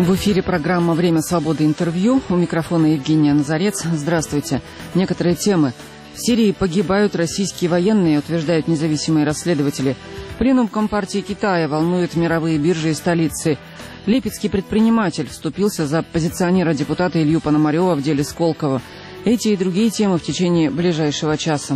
В эфире программа «Время свободы. Интервью». У микрофона Евгения Назарец. Здравствуйте. Некоторые темы. В Сирии погибают российские военные, утверждают независимые расследователи. Пленум Компартии Китая волнует мировые биржи и столицы. Липецкий предприниматель вступился за оппозиционера-депутата Илью Пономарева в деле Сколково. Эти и другие темы в течение ближайшего часа.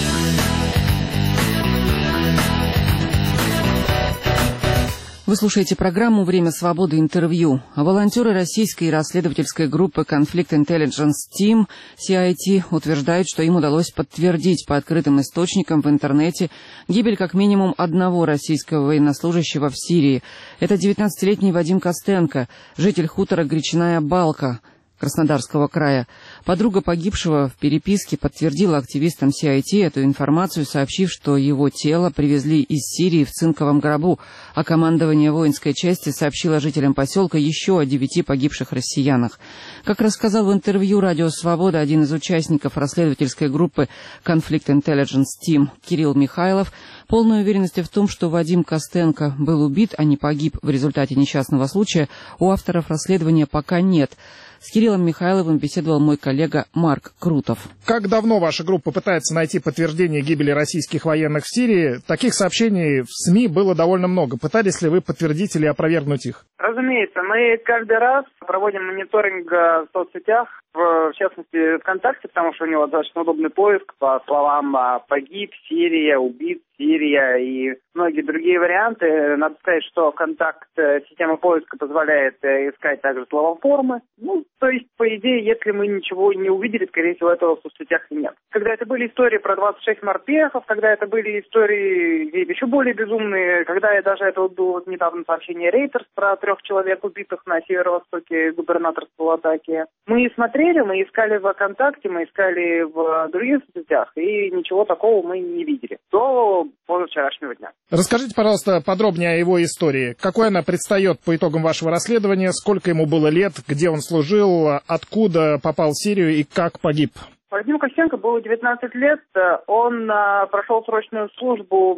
Вы слушаете программу «Время свободы. Интервью». Волонтеры российской расследовательской группы Conflict Intelligence Team CIT утверждают, что им удалось подтвердить по открытым источникам в интернете гибель как минимум одного российского военнослужащего в Сирии. Это 19-летний Вадим Костенко, житель хутора Гречная Балка Краснодарского края. Подруга погибшего в переписке подтвердила активистам CIT эту информацию, сообщив, что его тело привезли из Сирии в цинковом гробу, а командование воинской части сообщило жителям поселка еще о 9 погибших россиянах. Как рассказал в интервью «Радио Свобода» один из участников расследовательской группы Conflict Intelligence Team Кирилл Михайлов, полной уверенности в том, что Вадим Костенко был убит, а не погиб в результате несчастного случая, у авторов расследования пока нет. С Кириллом Михайловым беседовал мой коллега Марк Крутов. Как давно ваша группа пытается найти подтверждение гибели российских военных в Сирии? Таких сообщений в СМИ было довольно много. Пытались ли вы подтвердить или опровергнуть их? Разумеется, мы каждый раз проводим мониторинг в соцсетях, в частности ВКонтакте, потому что у него достаточно удобный поиск по словам «погиб», «Сирия», «убит», «Сирия» и многие другие варианты. Надо сказать, что контакт системы поиска позволяет искать также словоформы. То есть, по идее, если мы ничего не увидели, скорее всего, этого в соцсетях и нет. Когда это были истории про 26 морпехов, когда это были истории еще более безумные, когда даже это было недавно сообщение Reuters про 3 человек, убитых на северо-востоке губернаторства Латакия. Мы смотрели, мы искали в ВКонтакте, мы искали в других соцсетях, и ничего такого мы не видели до позавчерашнего дня. Расскажите, пожалуйста, подробнее о его истории. Какой она предстает по итогам вашего расследования, сколько ему было лет, где он служил, откуда попал в Сирию и как погиб? Вадиму Костенко было 19 лет. Он прошел срочную службу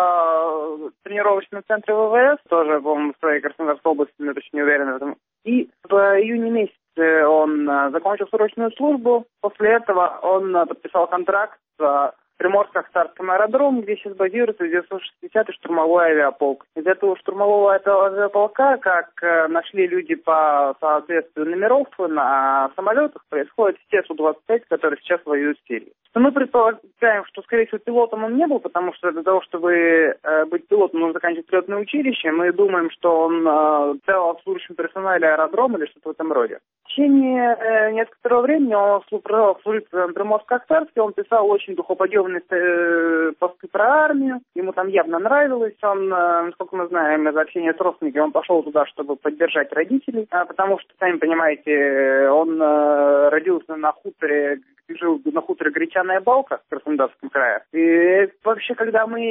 в тренировочном центре ВВС, тоже, по-моему, в своей Краснодарской области, но точно не уверен в этом. И в июне месяце он закончил срочную службу. После этого он подписал контракт с Приморско-Ахтарском аэродроме, где сейчас базируется 960-й штурмовой авиаполк. Из этого штурмового авиаполка, как нашли люди по соответствию номеров на самолетах, происходит все Су-25, которые сейчас воюют в Сирии. Мы предполагаем, что, скорее всего, пилотом он не был, потому что для того, чтобы быть пилотом, нужно заканчивать летное училище. Мы думаем, что он стал обслуживающим персонале аэродрома или что-то в этом роде. В течение некоторого времени он служит в Приморско-Ахтарске, он писал очень духоподъемные посты про армию, ему там явно нравилось. Он, насколько мы знаем из общения с родственниками, он пошел туда, чтобы поддержать родителей, потому что, сами понимаете, он родился на хуторе, жил на хуторе Гречаная Балка в Краснодарском крае. И вообще, когда мы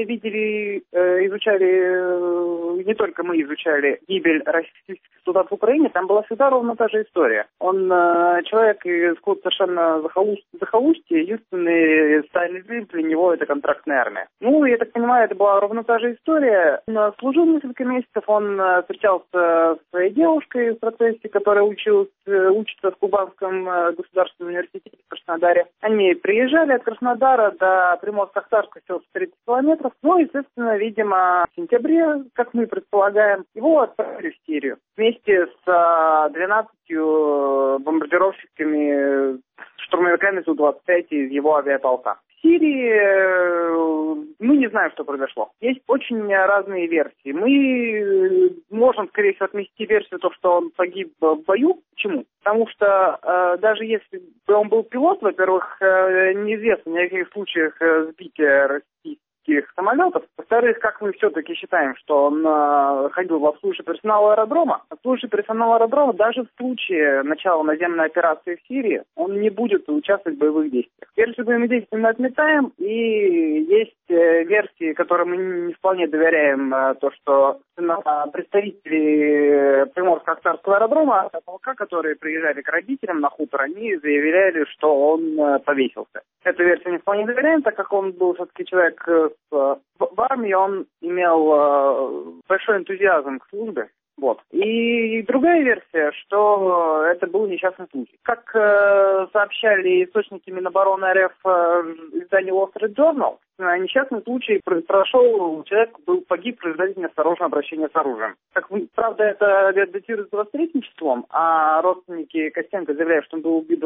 изучали, не только мы изучали гибель российских солдат в Украине, там была всегда ровно та же история. Он человек из совершенно захолустья, единственный стальный зритель для него это контрактная армия. Я так понимаю, это была ровно та же история. Он служил несколько месяцев, он встречался с своей девушкой в процессе, которая учится в Кубанском государственном университете в Краснодаре. Они приезжали от Краснодара до Приморско-Ахтарска всего 30 километров. Естественно, видимо, в сентябре, как мы предполагаем, его отправили в Сирию вместе с 12 бомбардировщиками, штурмовиками Су-25 из его авиаполка. В Сирии мы не знаем, что произошло. Есть очень разные версии. Мы можем, скорее всего, отмести версию, что он погиб в бою. Почему? Потому что даже если бы он был пилот, во-первых, неизвестно в никаких случаях сбития российских самолетов. Во-вторых, как мы все-таки считаем, что он ходил в обслуживающий персонал аэродрома. Обслуживающий персонал аэродрома даже в случае начала наземной операции в Сирии он не будет участвовать в боевых действиях. Версию боевых действий мы отметаем, и есть версии, которым мы не вполне доверяем, то, что представители Приморско-Ахтарского аэродрома, полка, которые приезжали к родителям на хутор, они заявляли, что он повесился. Эту версию не вполне доверяем, так как он был все-таки человек в армии, он имел большой энтузиазм к службе. Вот. И другая версия, что это был несчастный случай. Как сообщали источники Минобороны РФ изданию Wall Street Journal, несчастный случай произошел, человек погиб в результате неосторожного обращения с оружием. Правда, это датируется 23 числом, а родственники Костенко заявляют, что он был убит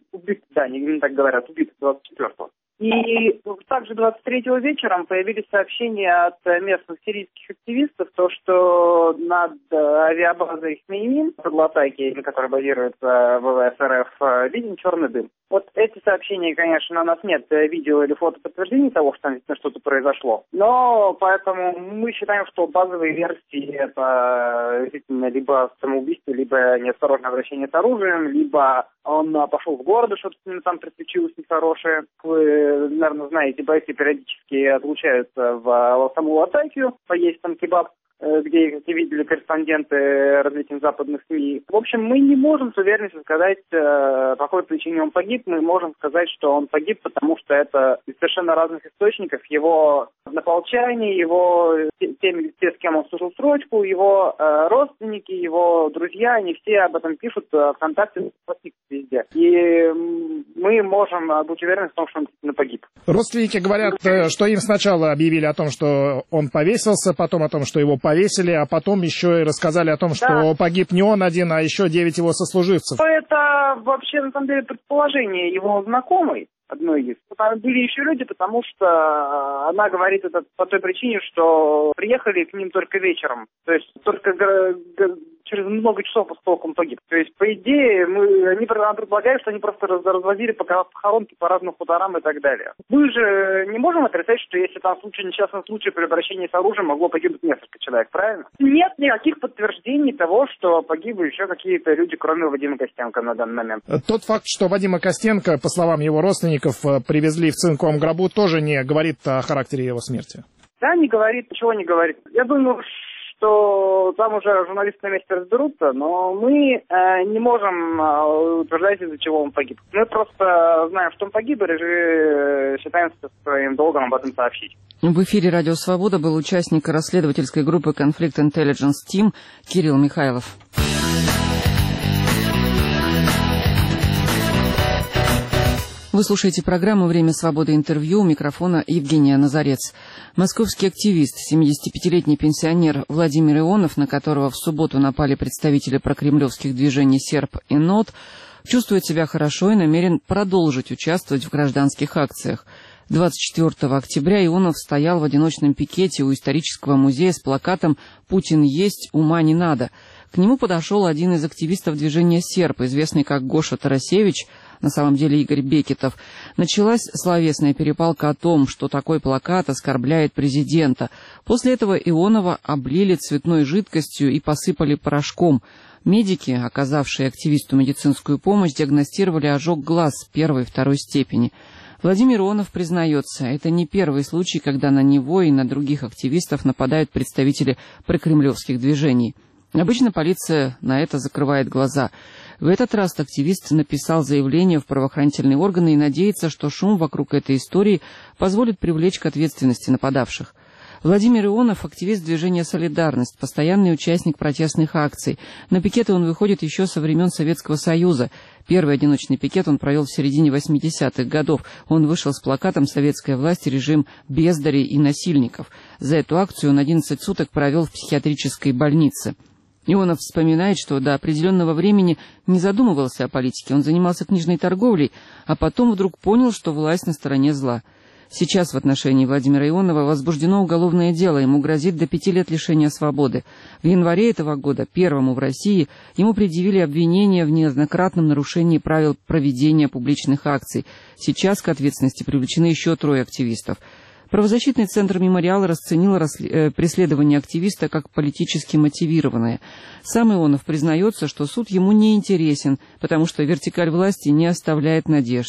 24-го. И также 23-го вечером появились сообщения от местных сирийских активистов, что над авиабазой Хмеймим, под Латакией, которая базируется в ВВС РФ, виден черный дым. Вот эти сообщения, конечно, у нас нет видео или фото подтверждений того, что там что-то произошло. Но поэтому мы считаем, что базовые версии это действительно либо самоубийство, либо неосторожное обращение с оружием, либо он пошел в город, что-то с ним там приключилось нехорошее. Вы, наверное, знаете, бойцы периодически отлучаются в саму Латакию, поесть там кебаб, где их видели корреспонденты различных западных СМИ. В общем, мы не можем с уверенностью сказать, по какой причине он погиб. Мы можем сказать, что он погиб, потому что это из совершенно разных источников. Его однополчане, те, с кем он служил срочку, его родственники, его друзья, они все об этом пишут ВКонтакте, везде. И мы можем быть уверены в том, что он действительно погиб. Родственники говорят, что им сначала объявили о том, что он повесился, потом о том, что его повесили, а потом еще и рассказали о том, что погиб не он один, а еще 9 его сослуживцев. Это вообще, на самом деле, предположение его знакомой, одной из. Там были еще люди, потому что она говорит это по той причине, что приехали к ним только вечером. То есть только через много часов после того, как он погиб. То есть, по идее, они предполагают, что они просто развозили похоронки по разным хуторам и так далее. Мы же не можем отрицать, что если там несчастный случай при обращении с оружием могло погибнуть несколько человек, правильно? Нет никаких подтверждений того, что погибли еще какие-то люди, кроме Вадима Костенко на данный момент. Тот факт, что Вадима Костенко, по словам его родственников, привезли в цинковом гробу, тоже не говорит о характере его смерти. Да, не говорит, ничего не говорит. Я думаю, что там уже журналисты на месте разберутся, но мы не можем утверждать, из-за чего он погиб. Мы просто знаем, что он погиб, и считаем своим долгом об этом сообщить. В эфире «Радио Свобода» был участник расследовательской группы Conflict Intelligence Team Кирилл Михайлов. Вы слушаете программу «Время свободы» интервью. У микрофона Евгения Назарец. Московский активист, 75-летний пенсионер Владимир Ионов, на которого в субботу напали представители прокремлевских движений «Серб» и «НОТ», чувствует себя хорошо и намерен продолжить участвовать в гражданских акциях. 24 октября Ионов стоял в одиночном пикете у исторического музея с плакатом «Путин есть, ума не надо». К нему подошел один из активистов движения «Серб», известный как Гоша Тарасевич, на самом деле Игорь Бекетов. Началась словесная перепалка о том, что такой плакат оскорбляет президента. После этого Ионова облили цветной жидкостью и посыпали порошком. Медики, оказавшие активисту медицинскую помощь, диагностировали ожог глаз 1 и 2 степени. Владимир Ионов признается, это не первый случай, когда на него и на других активистов нападают представители прокремлевских движений. Обычно полиция на это закрывает глаза. В этот раз активист написал заявление в правоохранительные органы и надеется, что шум вокруг этой истории позволит привлечь к ответственности нападавших. Владимир Ионов – активист движения «Солидарность», постоянный участник протестных акций. На пикеты он выходит еще со времен Советского Союза. Первый одиночный пикет он провел в середине 80-х годов. Он вышел с плакатом «Советская власть, режим бездарей и насильников». За эту акцию он 11 суток провел в психиатрической больнице. Ионов вспоминает, что до определенного времени не задумывался о политике. Он занимался книжной торговлей, а потом вдруг понял, что власть на стороне зла. Сейчас в отношении Владимира Ионова возбуждено уголовное дело. Ему грозит до 5 лет лишения свободы. В январе этого года, первому в России, ему предъявили обвинение в неоднократном нарушении правил проведения публичных акций. Сейчас к ответственности привлечены еще 3 активистов. Правозащитный центр «Мемориал» расценил преследование активиста как политически мотивированное. Сам Ионов признается, что суд ему не интересен, потому что вертикаль власти не оставляет надежд.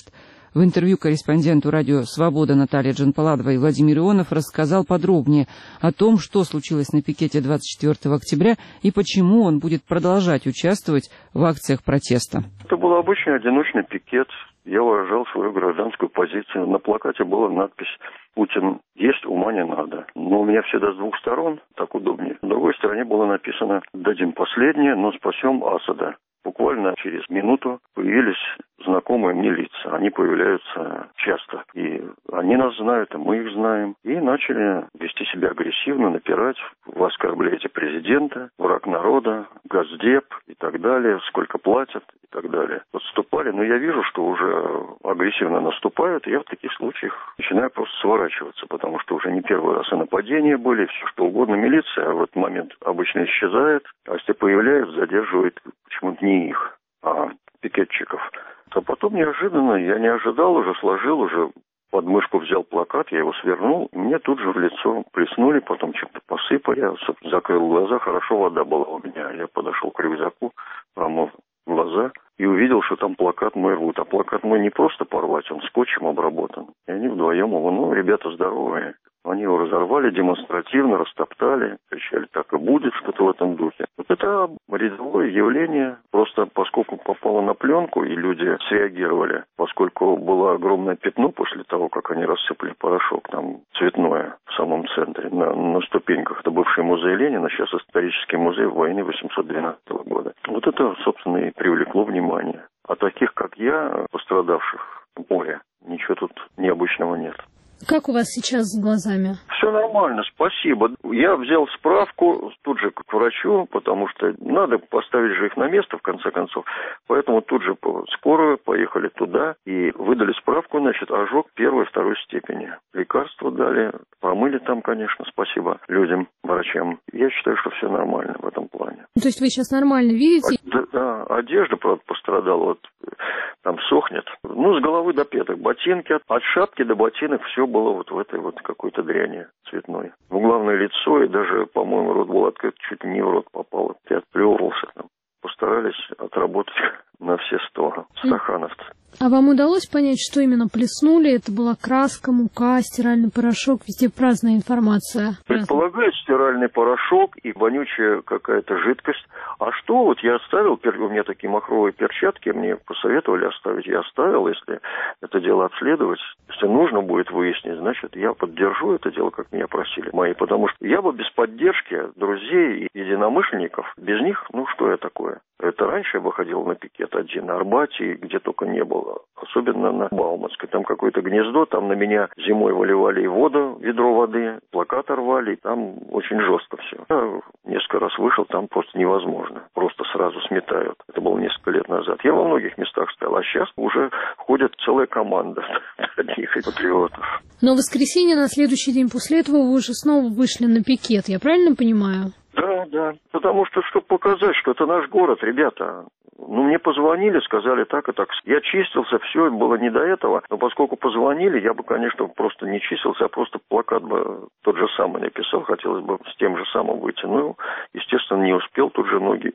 В интервью корреспонденту радио «Свобода» Наталье Джанпаладовой Владимир Ионов рассказал подробнее о том, что случилось на пикете 24 октября и почему он будет продолжать участвовать в акциях протеста. Это был обычный одиночный пикет. Я выражал свою гражданскую позицию. На плакате была надпись «Путин есть, ума не надо». Но у меня всегда с двух сторон, так удобнее. На другой стороне было написано «Дадим последнее, но спасем Асада». Буквально через минуту появились знакомые мне лица. Они появляются часто. И они нас знают, и мы их знаем. И начали вести себя агрессивно, напирать. Вы оскорбляете президента, враг народа, Госдеп и так далее. Сколько платят и так далее. Подступали. Но я вижу, что уже агрессивно наступают. И я в таких случаях начинаю просто сворачиваться. Потому что уже не первый раз и нападения были, все что угодно. Милиция в этот момент обычно исчезает. А если появляются, задерживает почему-то не их, а пикетчиков. А потом неожиданно, я не ожидал, уже сложил, уже под мышку взял плакат, я его свернул, и мне тут же в лицо плеснули, потом чем-то посыпали, я закрыл глаза, хорошо вода была у меня. Я подошел к рюкзаку, промыл глаза и увидел, что там плакат мой рвут. А плакат мой не просто порвать, он скотчем обработан. И они вдвоем его, ребята здоровые. Они его разорвали демонстративно, растоптали, кричали, так и будет, что-то в этом духе. Вот это рядовое явление, просто поскольку попало на пленку, и люди среагировали, поскольку было огромное пятно после того, как они рассыпали порошок, там цветное, в самом центре, на ступеньках. Это бывший музей Ленина, сейчас исторический музей войны 812 года. Вот это, собственно, и привлекло внимание. А таких, как я, пострадавших, море, ничего тут необычного нет. Как у вас сейчас с глазами? Все нормально, спасибо. Я взял справку тут же к врачу, потому что надо поставить же их на место, в конце концов. Поэтому тут же скорую поехали туда и выдали справку, значит, ожог 1-2 степени. Лекарства дали, помыли там, конечно, спасибо людям, врачам. Я считаю, что все нормально в этом плане. То есть вы сейчас нормально видите? Да, одежда, правда, пострадала, вот там сохнет. С головы до пяток. Ботинки, от шапки до ботинок все было вот в этой вот какой-то дряни цветной. Главное лицо, и даже, по-моему, рот был открыт, чуть не в рот попало. Я отплевывался там. Постарались отработать на все 100 стахановцы. А вам удалось понять, что именно плеснули? Это была краска, мука, стиральный порошок, везде разная информация. Предполагают стиральный порошок и вонючая какая-то жидкость. А что вот я оставил, у меня такие махровые перчатки, мне посоветовали оставить. Я оставил, если это дело обследовать. Если нужно будет выяснить, значит, я поддержу это дело, как меня просили мои. Потому что я бы без поддержки друзей и единомышленников, без них, что я такое? Это раньше я бы ходил на пикет один на Арбате, где только не было. Особенно на Бауманской. Там какое-то гнездо, там на меня зимой выливали и воду, ведро воды, плакат рвали, и там очень жестко все. Я несколько раз вышел, там просто невозможно. Просто сразу сметают. Это было несколько лет назад. Я во многих местах стоял, а сейчас уже ходит целая команда таких патриотов. Но в воскресенье на следующий день после этого вы уже снова вышли на пикет, я правильно понимаю? Да. Потому что, чтобы показать, что это наш город, ребята. Мне позвонили, сказали так и так. Я чистился, все, было не до этого. Но поскольку позвонили, я бы, конечно, просто не чистился, а просто плакат бы тот же самый написал. Хотелось бы с тем же самым выйти. Естественно, не успел. Тут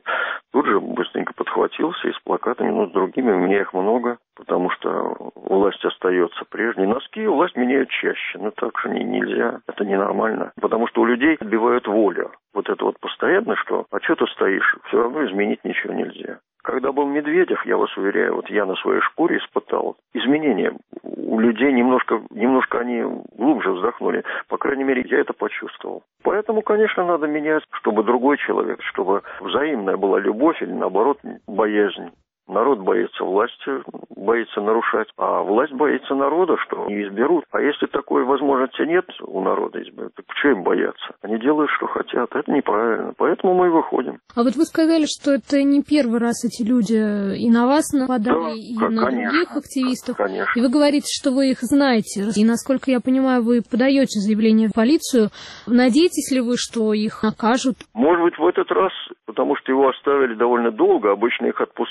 же быстренько подхватился и с плакатами, с другими. У меня их много, потому что власть остается прежней. Носки власть меняют чаще. Так же нельзя. Это ненормально. Потому что у людей отбивают волю. Вот это вот постоянно, что, а что ты стоишь? Все равно изменить ничего нельзя. Когда был Медведев, я вас уверяю, вот я на своей шкуре испытал изменения. У людей немножко они глубже вздохнули. По крайней мере, я это почувствовал. Поэтому, конечно, надо менять, чтобы другой человек, чтобы взаимная была любовь или, наоборот, боязнь. Народ боится власти, боится нарушать, а власть боится народа, что не изберут. А если такой возможности нет у народа избирать, так что им бояться? Они делают, что хотят. Это неправильно. Поэтому мы и выходим. А вот вы сказали, что это не первый раз эти люди и на вас нападали, и на других активистов. Конечно. И вы говорите, что вы их знаете. И, насколько я понимаю, вы подаете заявление в полицию. Надеетесь ли вы, что их накажут? Может быть, в этот раз, потому что его оставили довольно долго. Обычно их отпускают,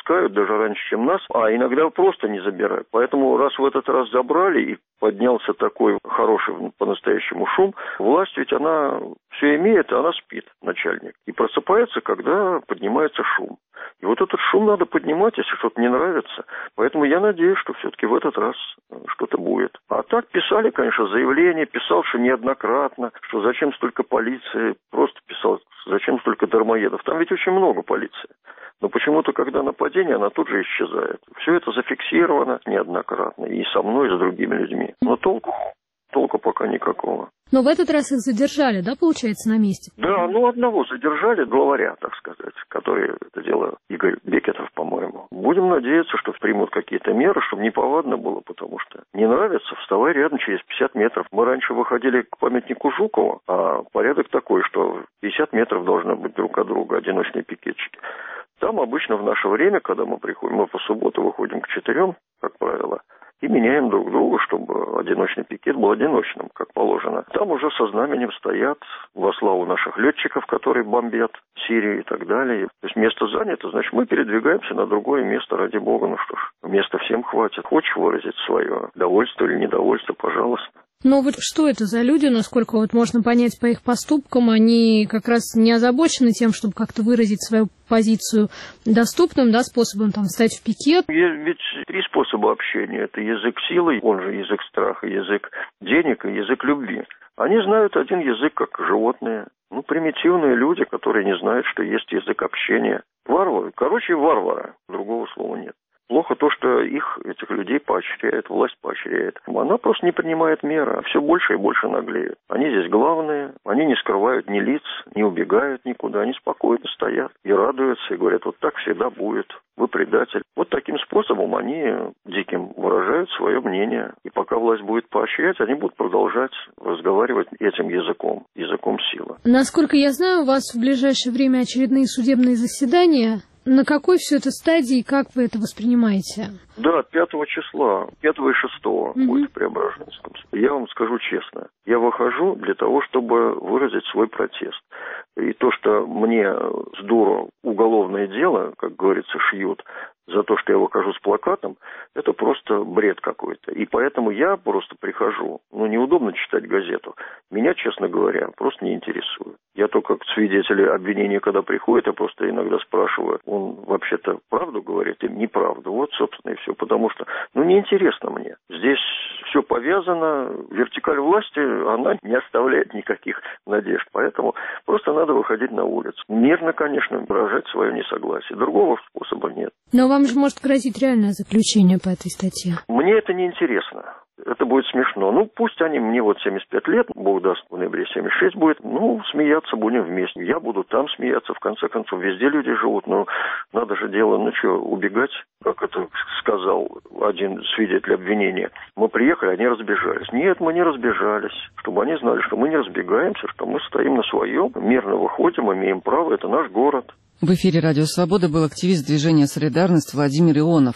даже раньше, чем нас, а иногда просто не забирают. Поэтому раз в этот раз забрали и поднялся такой хороший по-настоящему шум, власть ведь она все имеет, а она спит, начальник. И просыпается, когда поднимается шум. И вот этот шум надо поднимать, если что-то не нравится. Поэтому я надеюсь, что все-таки в этот раз что-то будет. А так писали, конечно, заявления, писал, что неоднократно, что зачем столько полиции, просто писал, зачем столько дармоедов. Там ведь очень много полиции. Но почему-то, когда нападение, она тут же исчезает. Все это зафиксировано неоднократно и со мной, и с другими людьми. Но толку пока никакого. Но в этот раз их задержали, да, получается, на месте? Да, одного задержали, главаря, так сказать, который это дело, Игорь Бекетов, по-моему. Будем надеяться, что примут какие-то меры, чтобы неповадно было, потому что не нравится, вставай рядом через 50 метров. Мы раньше выходили к памятнику Жукова, а порядок такой, что 50 метров должны быть друг от друга одиночные пикетчики. Там обычно в наше время, когда мы приходим, мы по субботу выходим к 4, как правило, и меняем друг друга, чтобы одиночный пикет был одиночным, как положено. Там уже со знаменем стоят во славу наших летчиков, которые бомбят Сирию и так далее. То есть место занято, значит, мы передвигаемся на другое место, ради бога. Ну что ж, места всем хватит. Хочешь выразить свое довольство или недовольство, пожалуйста. Но вот что это за люди, насколько вот можно понять по их поступкам, они как раз не озабочены тем, чтобы как-то выразить свою позицию доступным, да, способом там встать в пикет? Есть ведь 3 способа общения. Это язык силы, он же язык страха, язык денег и язык любви. Они знают один язык, как животные. Примитивные люди, которые не знают, что есть язык общения. Варвары. Варвары. Другого слова нет. Плохо то, что этих людей поощряет, власть поощряет. Она просто не принимает меры, а все больше и больше наглеют. Они здесь главные, они не скрывают ни лиц, не убегают никуда, они спокойно стоят и радуются, и говорят, вот так всегда будет, вы предатель. Вот таким способом они диким выражают свое мнение. И пока власть будет поощрять, они будут продолжать разговаривать этим языком силы. Насколько я знаю, у вас в ближайшее время очередные судебные заседания. На какой все это стадии и как вы это воспринимаете? Да, 5 числа, 5 и 6 будет в Преображенском. Я вам скажу честно, я выхожу для того, чтобы выразить свой протест. И то, что мне с дуру уголовное дело, как говорится, шьют за то, что я выхожу с плакатом, это просто бред какой-то. И поэтому я просто прихожу. Неудобно читать газету. Меня, честно говоря, просто не интересует. Я только к свидетелю обвинения, когда приходит, я просто иногда спрашиваю, он вообще-то правду говорит или неправду. Вот, собственно, и все. Потому что, неинтересно мне. Здесь все повязано, вертикаль власти, она не оставляет никаких надежд. Поэтому просто надо выходить на улицу. Мирно, конечно, выражать свое несогласие. Другого способа нет. Но вам же может грозить реальное заключение по этой статье. Мне это не интересно. Это будет смешно. Пусть они мне 75 лет, Бог даст, в ноябре 76 будет, смеяться будем вместе. Я буду там смеяться, в конце концов, везде люди живут, надо же дело, убегать, как это сказал один свидетель обвинения. Мы приехали, они разбежались. Нет, мы не разбежались. Чтобы они знали, что мы не разбегаемся, что мы стоим на своем, мирно выходим, имеем право, это наш город. В эфире «Радио Свобода» был активист движения «Солидарность» Владимир Ионов.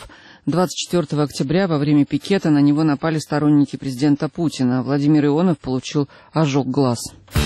24 октября во время пикета на него напали сторонники президента Путина. Владимир Ионов получил ожог глаз.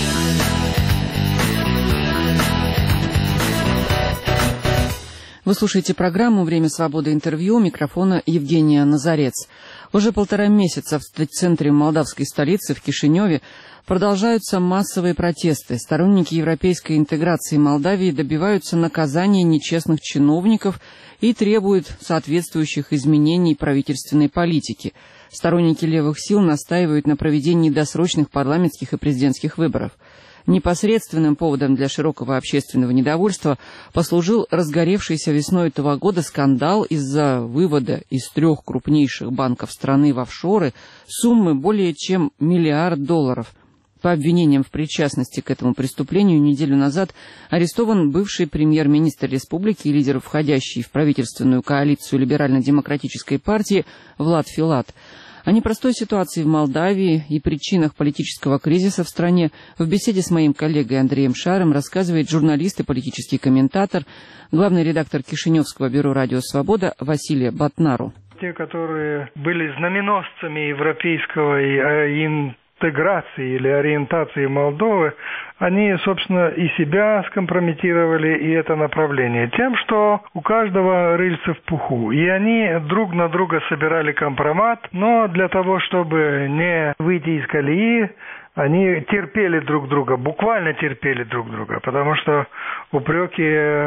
Вы слушаете программу «Время свободы. Интервью». У микрофона Евгения Назарец. Уже 1,5 месяца в центре молдавской столицы, в Кишиневе, продолжаются массовые протесты. Сторонники европейской интеграции Молдавии добиваются наказания нечестных чиновников и требуют соответствующих изменений правительственной политики. Сторонники левых сил настаивают на проведении досрочных парламентских и президентских выборов. Непосредственным поводом для широкого общественного недовольства послужил разгоревшийся весной этого года скандал из-за вывода из 3 крупнейших банков страны в офшоры суммы более чем $1 миллиард. По обвинениям в причастности к этому преступлению неделю назад арестован бывший премьер-министр республики и лидер входящей в правительственную коалицию либерально-демократической партии Влад Филат. О непростой ситуации в Молдавии и причинах политического кризиса в стране в беседе с моим коллегой Андреем Шаром рассказывает журналист и политический комментатор, главный редактор Кишиневского бюро «Радио Свобода» Василия Батнару. Те, которые были знаменосцами европейского и им интеграции или ориентации Молдовы, они, собственно, и себя скомпрометировали, и это направление тем, что у каждого рыльце в пуху. И они друг на друга собирали компромат, но для того, чтобы не выйти из колеи, они терпели друг друга, буквально терпели друг друга, потому что упреки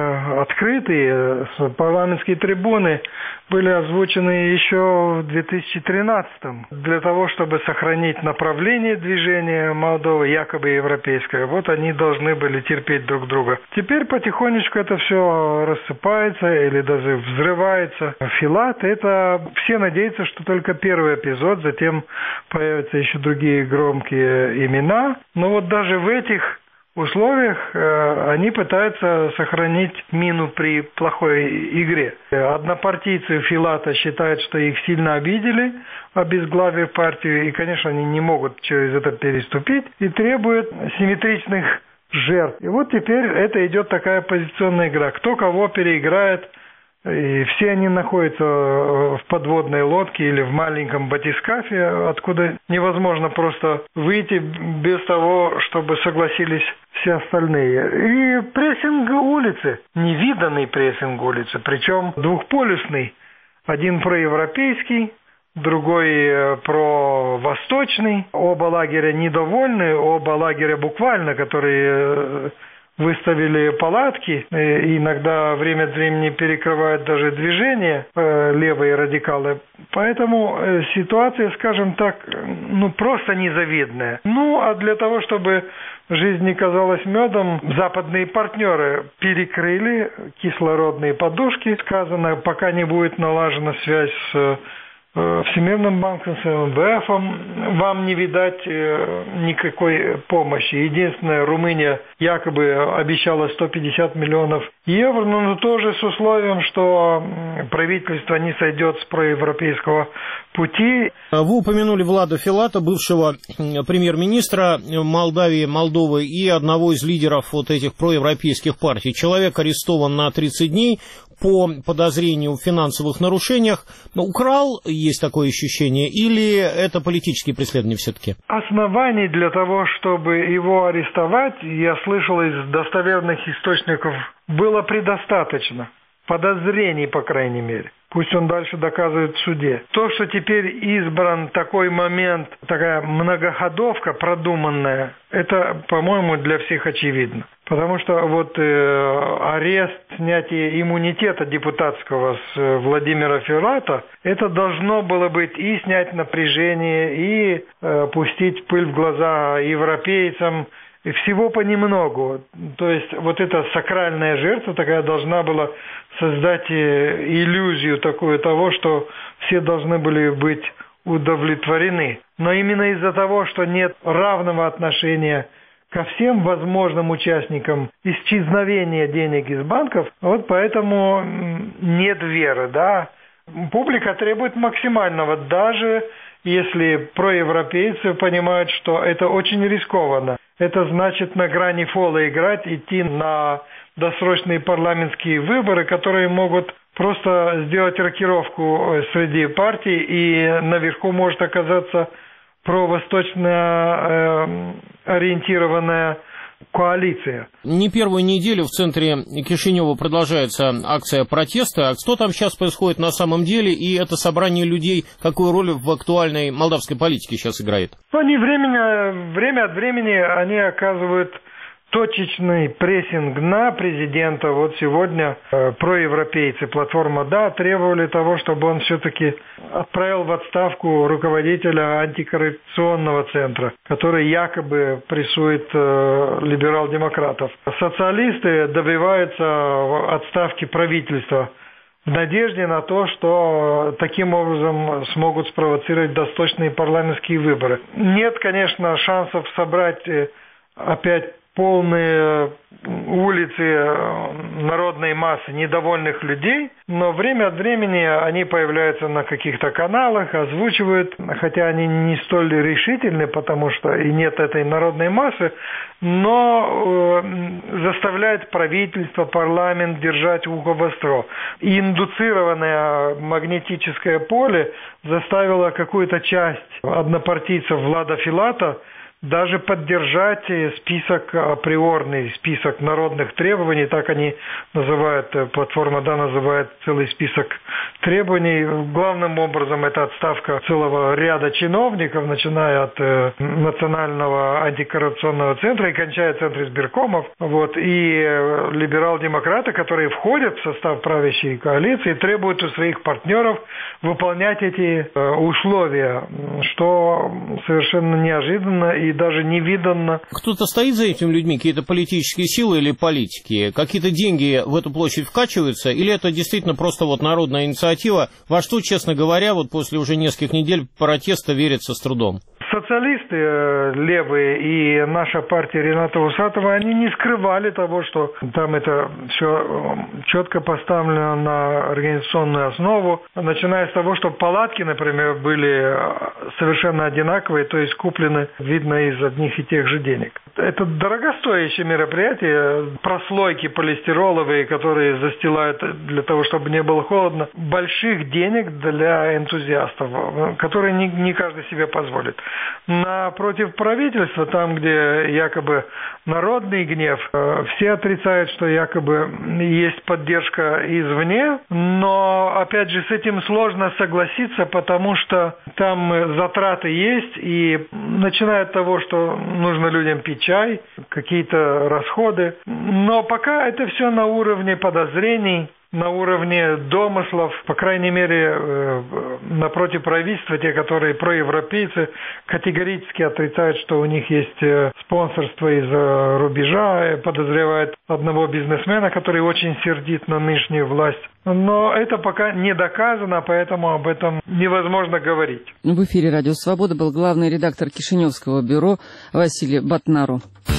открытые с парламентской трибуны были озвучены еще в 2013-м. Для того, чтобы сохранить направление движения Молдовы, якобы европейское, вот они должны были терпеть друг друга. Теперь потихонечку это все рассыпается или даже взрывается. Филат, это все надеются, что только первый эпизод, затем появятся еще другие громкие имена. Но вот даже в этих условиях они пытаются сохранить мину при плохой игре. Однопартийцы Филата считают, что их сильно обидели, обезглавив партию, и, конечно, они не могут через это переступить, и требуют симметричных жертв. И вот теперь это идет такая позиционная игра. Кто кого переиграет, и все они находятся в подводной лодке или в маленьком батискафе, откуда невозможно просто выйти без того, чтобы согласились все остальные. И прессинг улицы, невиданный прессинг улицы, причем двухполюсный. Один проевропейский, другой провосточный. Оба лагеря недовольны, оба лагеря буквально, которые выставили палатки, и иногда время от времени перекрывают даже движение левые радикалы. Поэтому ситуация, скажем так, просто незавидная. А для того, чтобы жизнь не казалась медом, западные партнеры перекрыли кислородные подушки. Сказано, пока не будет налажена связь с Всемирным банком, с МВФ, вам не видать никакой помощи. Единственное, Румыния якобы обещала 150 миллионов евро, но тоже с условием, что правительство не сойдет с проевропейского пути. Вы упомянули Влада Филата, бывшего премьер-министра Молдавии, Молдовы и одного из лидеров вот этих проевропейских партий. Человек арестован на 30 дней по подозрению в финансовых нарушениях. Украл, есть такое ощущение, или это политические преследования все-таки? Оснований для того, чтобы его арестовать, я слышал из достоверных источников, было предостаточно. Подозрений, по крайней мере. Пусть он дальше доказывает в суде. То, что теперь избран такой момент, такая многоходовка продуманная, это, по-моему, для всех очевидно. Потому что вот арест, снятие иммунитета депутатского с Владимира Филата, это должно было быть и снять напряжение, и пустить пыль в глаза европейцам, и всего понемногу. То есть вот эта сакральная жертва такая должна была создать иллюзию такую того, что все должны были быть удовлетворены. Но именно из-за того, что нет равного отношения ко всем возможным участникам исчезновения денег из банков, вот поэтому нет веры, да. Публика требует максимального, даже если проевропейцы понимают, что это очень рискованно. Это значит на грани фола играть, идти на досрочные парламентские выборы, которые могут просто сделать рокировку среди партий, и наверху может оказаться провосточно ориентированная коалиция. Не первую неделю в центре Кишинева продолжается акция протеста. Что там сейчас происходит на самом деле, и это собрание людей какую роль в актуальной молдавской политике сейчас играет? Они время от времени они оказывают точечный прессинг на президента. Вот сегодня проевропейцы, платформа «Да» требовали того, чтобы он все-таки отправил в отставку руководителя антикоррупционного центра, который якобы прессует либерал-демократов. Социалисты добиваются отставки правительства в надежде на то, что таким образом смогут спровоцировать досрочные парламентские выборы. Нет, конечно, шансов собрать опять полные улицы народной массы недовольных людей, но время от времени они появляются на каких-то каналах, озвучивают, хотя они не столь решительны, потому что и нет этой народной массы, но заставляют правительство, парламент держать ухо востро. И индуцированное магнетическое поле заставило какую-то часть однопартийцев Влада Филата даже поддержать список, априорный список народных требований, так они называют, платформа «Да» называет целый список требований. Главным образом это отставка целого ряда чиновников, начиная от Национального антикоррупционного центра и кончая Центром избиркомов. И либерал-демократы, которые входят в состав правящей коалиции, требуют у своих партнеров выполнять эти условия, что совершенно неожиданно и даже невиданно. Кто-то стоит за этими людьми, какие-то политические силы или политики? Какие-то деньги в эту площадь вкачиваются? Или это действительно просто народная инициатива, во что, честно говоря, после уже нескольких недель протеста верится с трудом? Социалисты левые и наша партия Рената Усатова, они не скрывали того, что там это все четко поставлено на организационную основу, начиная с того, что палатки, например, были совершенно одинаковые, то есть куплены, видно, из одних и тех же денег. Это дорогостоящее мероприятие, прослойки полистироловые, которые застилают для того, чтобы не было холодно, больших денег для энтузиастов, которые не каждый себе позволит. Напротив правительства, там, где якобы народный гнев, все отрицают, что якобы есть поддержка извне, но, опять же, с этим сложно согласиться, потому что там затраты есть, и начиная от того, что нужно людям пить чай, какие-то расходы, но пока это все на уровне подозрений, на уровне домыслов, по крайней мере, напротив правительства, те, которые проевропейцы, категорически отрицают, что у них есть спонсорство из-за рубежа, подозревают одного бизнесмена, который очень сердит на нынешнюю власть. Но это пока не доказано, поэтому об этом невозможно говорить. В эфире «Радио Свобода» был главный редактор Кишиневского бюро Василий Батнару.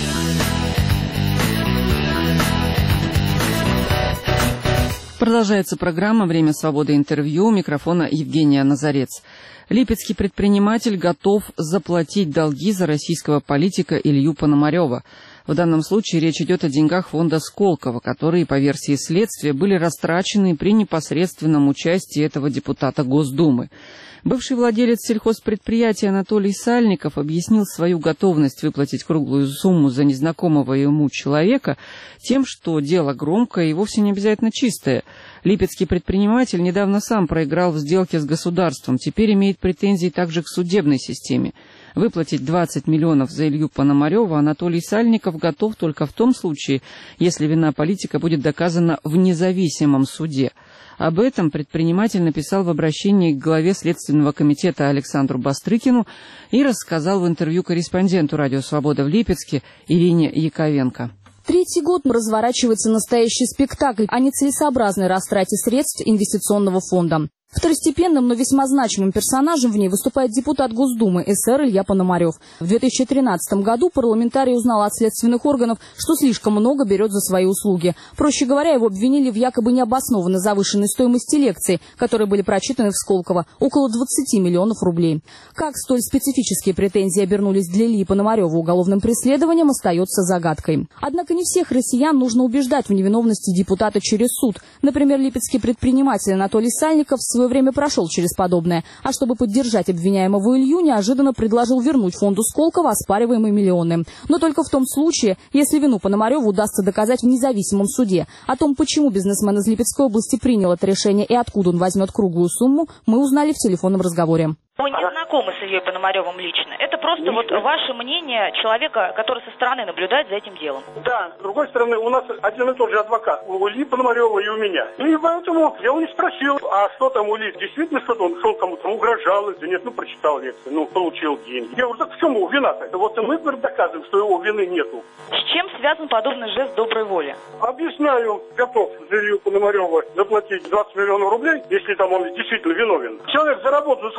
Продолжается программа «Время свободы. Интервью». У микрофона Евгения Назарец. Липецкий предприниматель готов заплатить долги за российского политика Илью Пономарева. В данном случае речь идет о деньгах фонда Сколково, которые, по версии следствия, были растрачены при непосредственном участии этого депутата Госдумы. Бывший владелец сельхозпредприятия Анатолий Сальников объяснил свою готовность выплатить круглую сумму за незнакомого ему человека тем, что дело громкое и вовсе не обязательно чистое. Липецкий предприниматель недавно сам проиграл в сделке с государством, теперь имеет претензии также к судебной системе. Выплатить 20 миллионов за Илью Пономарева Анатолий Сальников готов только в том случае, если вина политика будет доказана в независимом суде. Об этом предприниматель написал в обращении к главе Следственного комитета Александру Бастрыкину и рассказал в интервью корреспонденту «Радио Свобода» в Липецке Ирине Яковенко. Третий год разворачивается настоящий спектакль о нецелесообразной растрате средств инвестиционного фонда. Второстепенным, но весьма значимым персонажем в ней выступает депутат Госдумы СР Илья Пономарев. В 2013 году парламентарий узнал от следственных органов, что слишком много берет за свои услуги. Проще говоря, его обвинили в якобы необоснованно завышенной стоимости лекций, которые были прочитаны в Сколково, около 20 миллионов рублей. Как столь специфические претензии обернулись для Ильи Пономарева уголовным преследованием, остается загадкой. Однако не всех россиян нужно убеждать в невиновности депутата через суд. Например, липецкий предприниматель Анатолий Сальников в свое время прошел через подобное, а чтобы поддержать обвиняемого Илью, неожиданно предложил вернуть фонду Сколково оспариваемые миллионы. Но только в том случае, если вину Пономареву удастся доказать в независимом суде. О том, почему бизнесмен из Липецкой области принял это решение и откуда он возьмет круглую сумму, мы узнали в телефонном разговоре. Мы не знакомы с Ильей Пономаревым лично. Это просто ваше мнение человека, который со стороны наблюдает за этим делом. Да, с другой стороны, у нас один и тот же адвокат. У Ильи Пономарева и у меня. И поэтому я его не спросил, а что там у Ильи? Действительно что-то он кому-то угрожал? Да нет, прочитал лекцию, получил деньги. Я говорю, так в чем его вина-то? Вот мы доказываем, что его вины нету. С чем связан подобный жест доброй воли? Объясняю, готов за Илью Пономарева заплатить 20 миллионов рублей, если там он действительно виновен. Человек за работу свою получил,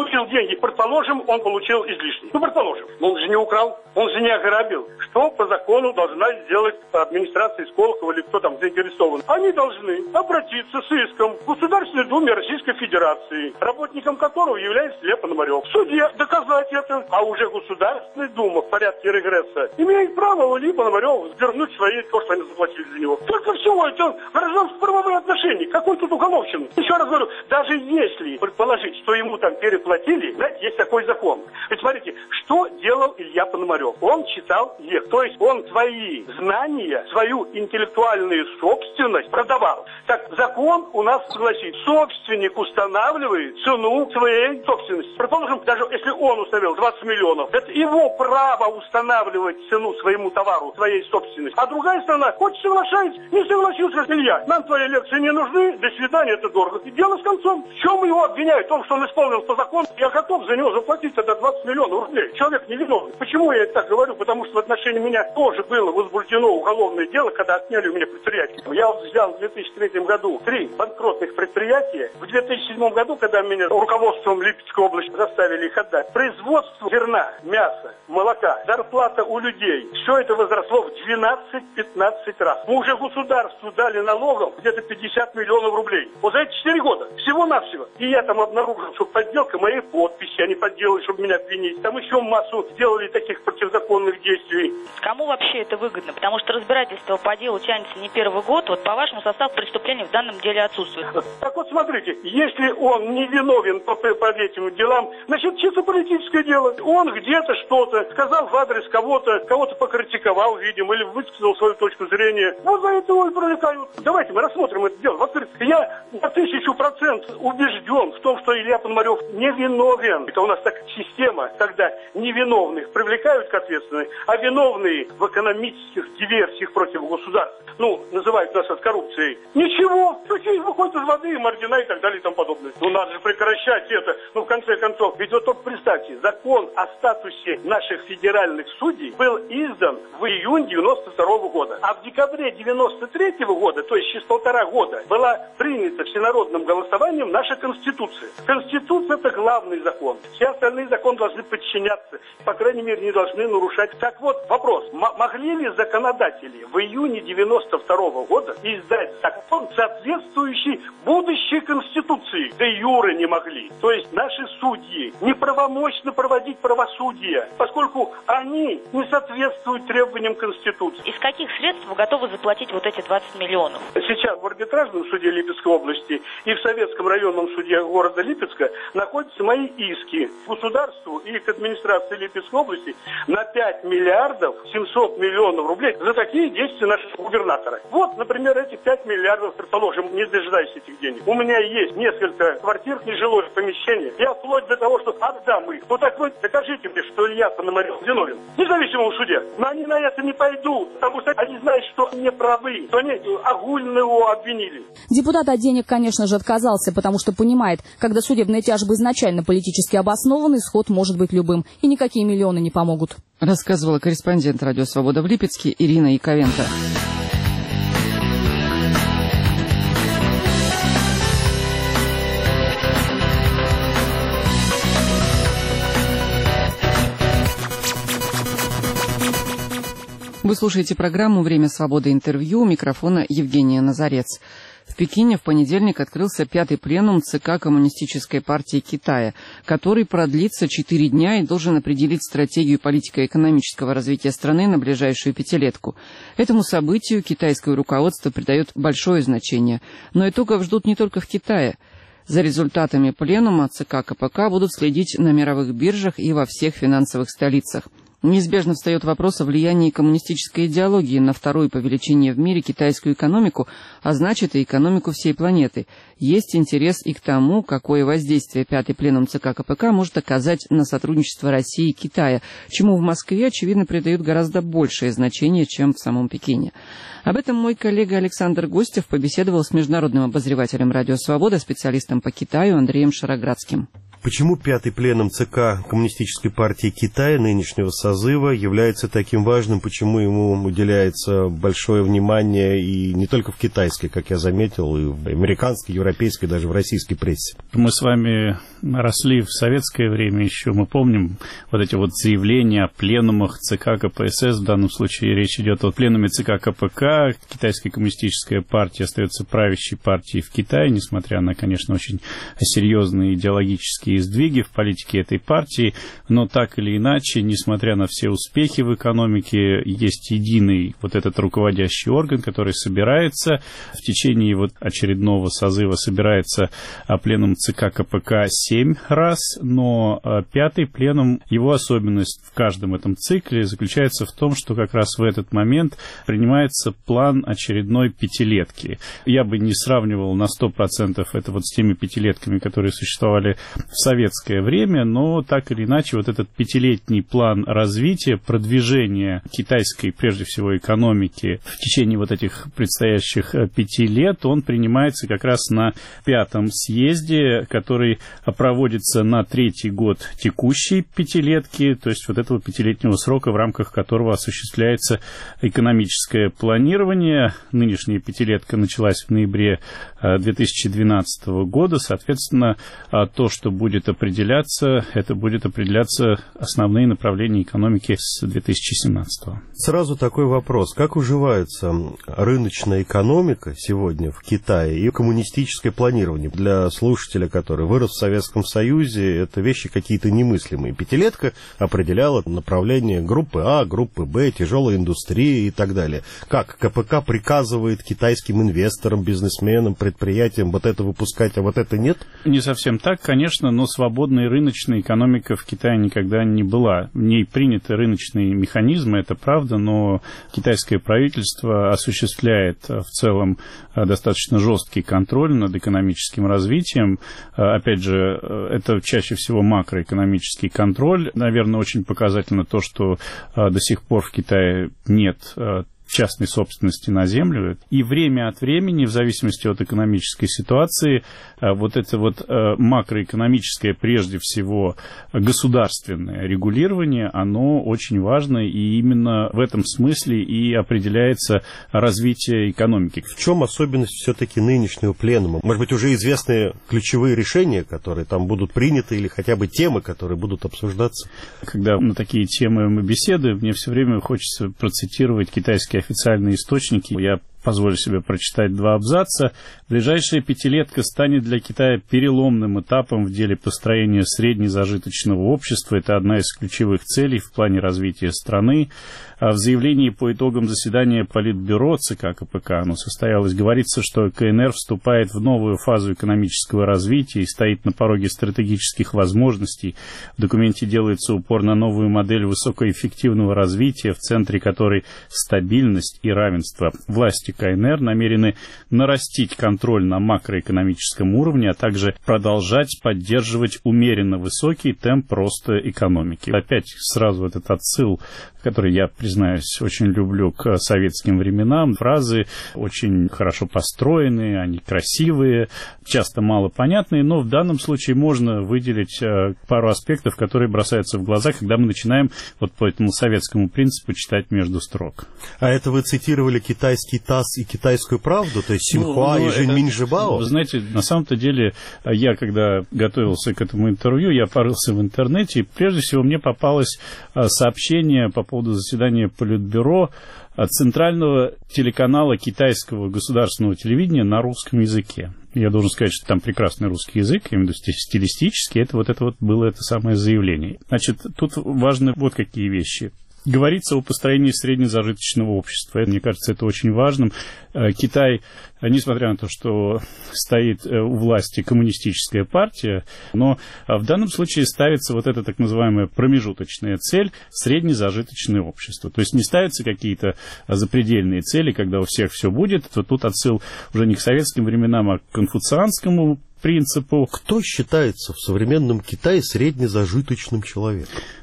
получил деньги. Предположим, он получил излишние. Ну, предположим. Но он же не украл, он же не ограбил. Что по закону должна сделать администрация Сколково или кто там заинтересован? Они должны обратиться с иском в Государственной Думе Российской Федерации, работником которого является Илья Пономарев. В суде доказать это, а уже Государственная Дума в порядке регресса имеет право у Ильи Пономарева вернуть свои, то, что они заплатили за него. Только всего это гражданско-правовые отношения. Какой тут уголовщина? Еще раз говорю, даже если предположить, что ему там переплатили, знаете, есть такой закон. Ведь смотрите, что делал Илья Пономарев? Он читал лекции. То есть он свои знания, свою интеллектуальную собственность продавал. Так закон у нас гласит, собственник устанавливает цену своей собственности. Предположим, даже если он установил 20 миллионов, это его право устанавливать цену своему товару, своей собственности. А другая сторона хочет соглашается, не согласился Илья. Нам твои лекции не нужны, до свидания, это дорого. И дело с концом. В чем его обвиняют? В том, что он исполнил по закону. Я готов за него заплатить тогда 20 миллионов рублей. Человек невиновный. Почему я это так говорю? Потому что в отношении меня тоже было возбуждено уголовное дело, когда отняли у меня предприятие. Я вот взял в 2003 году 3 банкротных предприятия. В 2007 году, когда меня руководством Липецкой области заставили их отдать, производство зерна, мяса, молока, зарплата у людей, все это возросло в 12-15 раз. Мы уже государству дали налогов где-то 50 миллионов рублей. Вот за эти 4 года. Всего-навсего. И я там обнаружил, что подделка моей подписи они подделали, чтобы меня обвинить. Там еще массу сделали таких противозаконных действий. Кому вообще это выгодно? Потому что разбирательство по делу тянется не первый год. Вот по-вашему состав преступления в данном деле отсутствует. Так вот смотрите, если он не виновен по этим делам, значит чисто политическое дело. Он где-то что-то сказал в адрес кого-то, кого-то покритиковал, видимо, или высказал свою точку зрения. Вот за это его и привлекают. Давайте мы рассмотрим это дело. Во-первых, я на 1000% убежден в том, что Илья Пономарев невиновен. Это у нас такая система, когда невиновных привлекают к ответственности, а виновные в экономических диверсиях против государства, называют нас от коррупции. Ничего, такие выходят из воды, маргина и так далее и тому подобное. Надо же прекращать это. В конце концов, ведь вот только представьте, закон о статусе наших федеральных судей был издан в июне 92 года. А в декабре 93 года, то есть через 1,5 года, была принята всенародным голосованием наша Конституция. Конституция – это главный закон. Все остальные законы должны подчиняться, по крайней мере, не должны нарушать. Так вот, вопрос. Могли ли законодатели в июне 92 года издать закон, соответствующий будущей Конституции? Да юры не могли. То есть наши судьи неправомочно проводить правосудие, поскольку они не соответствуют требованиям Конституции. Из каких средств вы готовы заплатить вот эти 20 миллионов? Сейчас в арбитражном суде Липецкой области и в Советском районном суде города Липецка находятся мои иски к государству и к администрации Липецкой области на 5 миллиардов 700 миллионов рублей за такие действия нашего губернатора. Вот, например, эти 5 миллиардов, предположим, не дожидаясь этих денег. У меня есть несколько квартир, нежилое помещение. Я вплоть до того, что отдам их. Вот так вы докажите мне, что Илья Пономарев виновен. Независимо в суде. Но они на это не пойдут, потому что они знают, что они правы, что они огульно его обвинили. Депутат от денег, конечно же, отказался, потому что понимает, когда судебные тяжбы изначально политически обоснованы, исход может быть любым, и никакие миллионы не помогут. Рассказывала корреспондент «Радио Свобода» в Липецке Ирина Яковенко. Вы слушаете программу «Время свободы. Интервью». У микрофона Евгения Назарец. В Пекине в понедельник открылся 5-й пленум ЦК Коммунистической партии Китая, который продлится 4 дня и должен определить стратегию политико-экономического развития страны на ближайшую пятилетку. Этому событию китайское руководство придает большое значение. Но итогов ждут не только в Китае. За результатами пленума ЦК КПК будут следить на мировых биржах и во всех финансовых столицах. Неизбежно встает вопрос о влиянии коммунистической идеологии на вторую по величине в мире китайскую экономику, а значит и экономику всей планеты. Есть интерес и к тому, какое воздействие 5-й пленум ЦК КПК может оказать на сотрудничество России и Китая, чему в Москве, очевидно, придают гораздо большее значение, чем в самом Пекине. Об этом мой коллега Александр Гостев побеседовал с международным обозревателем «Радио Свобода», специалистом по Китаю Андреем Шароградским. Почему 5-й пленум ЦК Коммунистической партии Китая нынешнего созыва является таким важным? Почему ему уделяется большое внимание и не только в китайской, как я заметил, и в американской, европейской, даже в российской прессе? Мы с вами росли в советское время еще. Мы помним вот эти вот заявления о пленумах ЦК КПСС. В данном случае речь идет о пленуме ЦК КПК. Китайская коммунистическая партия остается правящей партией в Китае, несмотря на, конечно, очень серьезные идеологические сдвиги в политике этой партии. Но так или иначе, несмотря на все успехи в экономике, есть единый вот этот руководящий орган, который собирается в течение вот очередного созыва, собирается пленум ЦК КПК 7 раз, но 5-й пленум, его особенность в каждом этом цикле заключается в том, что как раз в этот момент принимается план очередной пятилетки. Я бы не сравнивал на 100% это вот с теми пятилетками, которые существовали в советское время, но так или иначе вот этот пятилетний план развития, продвижения китайской, прежде всего, экономики в течение вот этих предстоящих 5 лет, он принимается как раз на 5-м съезде, который проводится на 3-й год текущей пятилетки, то есть вот этого пятилетнего срока, в рамках которого осуществляется экономическое планирование. Нынешняя пятилетка началась в ноябре 2012 года. Соответственно, то, что будет определяться, это будет определяться основные направления экономики с 2017. Сразу такой вопрос. Как уживается рыночная экономика сегодня в Китае и коммунистическое планирование? Для слушателя, который вырос в Советском Союзе, это вещи какие-то немыслимые. Пятилетка определяла направление группы А, группы Б, тяжелой индустрии и так далее. Как КПК приказывает китайским инвесторам, бизнесменам, предприятиям вот это выпускать, а вот это нет? Не совсем так, конечно, но свободная рыночная экономика в Китае никогда не была. В ней приняты рыночные механизмы, это правда, но китайское правительство осуществляет в целом достаточно жесткий контроль над экономическим развитием. Опять же, это чаще всего макроэкономический контроль. Наверное, очень показательно то, что до сих пор в Китае нет частной собственности на землю. И время от времени, в зависимости от экономической ситуации, вот это вот макроэкономическое, прежде всего, государственное регулирование, оно очень важно, и именно в этом смысле и определяется развитие экономики. В чем особенность все-таки нынешнего пленума? Может быть, уже известные ключевые решения, которые там будут приняты, или хотя бы темы, которые будут обсуждаться? Когда на такие темы мы беседуем, мне все время хочется процитировать китайские официальные источники. Я позволю себе прочитать 2 абзаца. Ближайшая пятилетка станет для Китая переломным этапом в деле построения среднезажиточного общества. Это одна из ключевых целей в плане развития страны. В заявлении по итогам заседания Политбюро ЦК КПК, оно состоялось, говорится, что КНР вступает в новую фазу экономического развития и стоит на пороге стратегических возможностей. В документе делается упор на новую модель высокоэффективного развития, в центре которой стабильность и равенство. Власти КНР намерены нарастить контроль на макроэкономическом уровне, а также продолжать поддерживать умеренно высокий темп роста экономики. Опять сразу этот отсыл, который я, признаюсь, очень люблю к советским временам. Фразы очень хорошо построенные, они красивые, часто малопонятные, но в данном случае можно выделить пару аспектов, которые бросаются в глаза, когда мы начинаем вот по этому советскому принципу читать между строк. А это вы цитировали китайский ТАСС и китайскую правду, то есть Синьхуа и Жэньминь Жибао? Вы знаете, на самом-то деле, я когда готовился к этому интервью, я порылся в интернете, и прежде всего мне попалось сообщение по поводу заседания Политбюро центрального телеканала китайского государственного телевидения на русском языке. Я должен сказать, что там прекрасный русский язык, я имею в виду стилистически, это было это самое заявление. Значит, тут важны вот какие вещи. Говорится о построении среднезажиточного общества. Мне кажется, это очень важным. Китай, несмотря на то, что стоит у власти коммунистическая партия, но в данном случае ставится вот эта так называемая промежуточная цель – среднезажиточное общество. То есть не ставятся какие-то запредельные цели, когда у всех все будет. То тут отсыл уже не к советским временам, а к конфуцианскому принципу. Кто считается в современном Китае среднезажиточным человеком?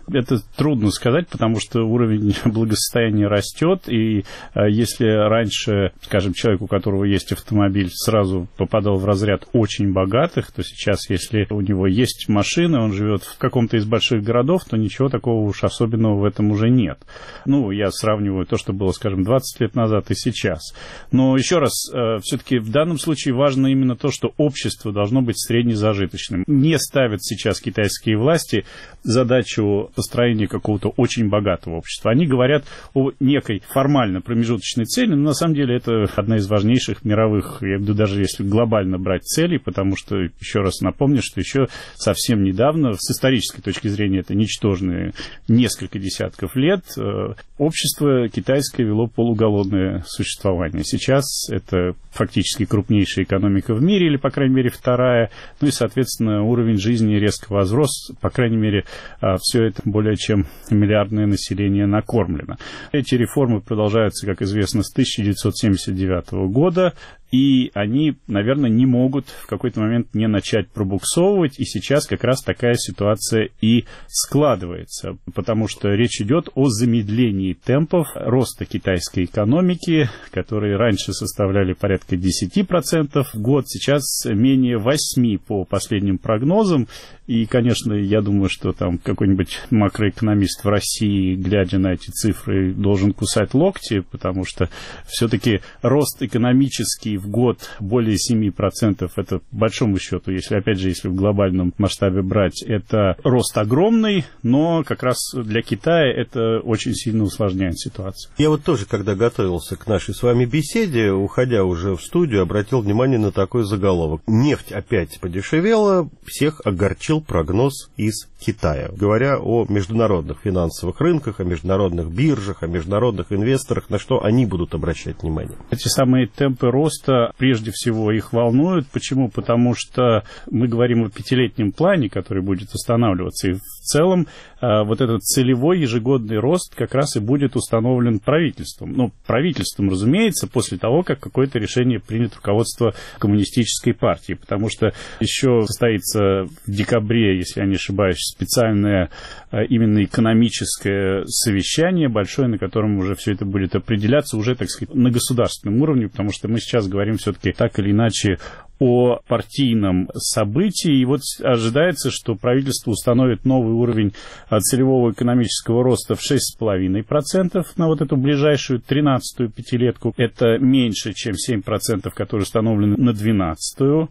Это трудно сказать, потому что уровень благосостояния растет, и если раньше, скажем, человек, у которого есть автомобиль, сразу попадал в разряд очень богатых, то сейчас, если у него есть машина, он живет в каком-то из больших городов, то ничего такого уж особенного в этом уже нет. Ну, я сравниваю то, что было, скажем, 20 лет назад и сейчас. Но еще раз, все-таки в данном случае важно именно то, что общество должно быть среднезажиточным. Не ставят сейчас китайские власти задачу построения какого-то очень богатого общества. Они говорят о некой формально промежуточной цели, но на самом деле это одна из важнейших мировых, я буду даже если глобально брать целей, потому что, еще раз напомню, что еще совсем недавно, с исторической точки зрения, это ничтожные несколько десятков лет, общество китайское вело полуголодное существование. Сейчас это фактически крупнейшая экономика в мире, или, по крайней мере, вторая, ну и, соответственно, уровень жизни резко возрос, по крайней мере, все это более чем миллиардное население накормлено. Эти реформы продолжаются, как известно, с 1979 года, и они, наверное, не могут в какой-то момент не начать пробуксовывать, и сейчас как раз такая ситуация и складывается, потому что речь идет о замедлении темпов роста китайской экономики, которые раньше составляли порядка 10% в год, сейчас менее 8% по последним прогнозам, и, конечно, я думаю, что там какой-нибудь макроэкономист в России, глядя на эти цифры, должен кусать локти, потому что все-таки рост экономический в год более 7%, это, по большому счету, если, опять же, если в глобальном масштабе брать, это рост огромный, но как раз для Китая это очень сильно усложняет ситуацию. Я вот тоже, когда готовился к нашей с вами беседе, уходя уже в студию, обратил внимание на такой заголовок. Нефть опять подешевела, всех огорчил прогноз из Китая. Говоря о международных финансовых рынках, о международных биржах, о международных инвесторах, на что они будут обращать внимание? Эти самые темпы роста, прежде всего, их волнуют. Почему? Потому что мы говорим о пятилетнем плане, который будет устанавливаться, и в целом вот этот целевой ежегодный рост как раз и будет установлен правительством. Ну, правительством, разумеется, после того, как какое-то решение принято руководство коммунистической партии, потому что еще состоится в декабре, если я не ошибаюсь, специальное именно экономическое совещание большое, на котором уже все это будет определяться уже, так сказать, на государственном уровне, потому что мы сейчас говорим все-таки так или иначе о партийном событии, и вот ожидается, что правительство установит новый уровень целевого экономического роста в 6,5% на вот эту ближайшую 13-ю пятилетку. Это меньше, чем 7%, которые установлены на 12-ю.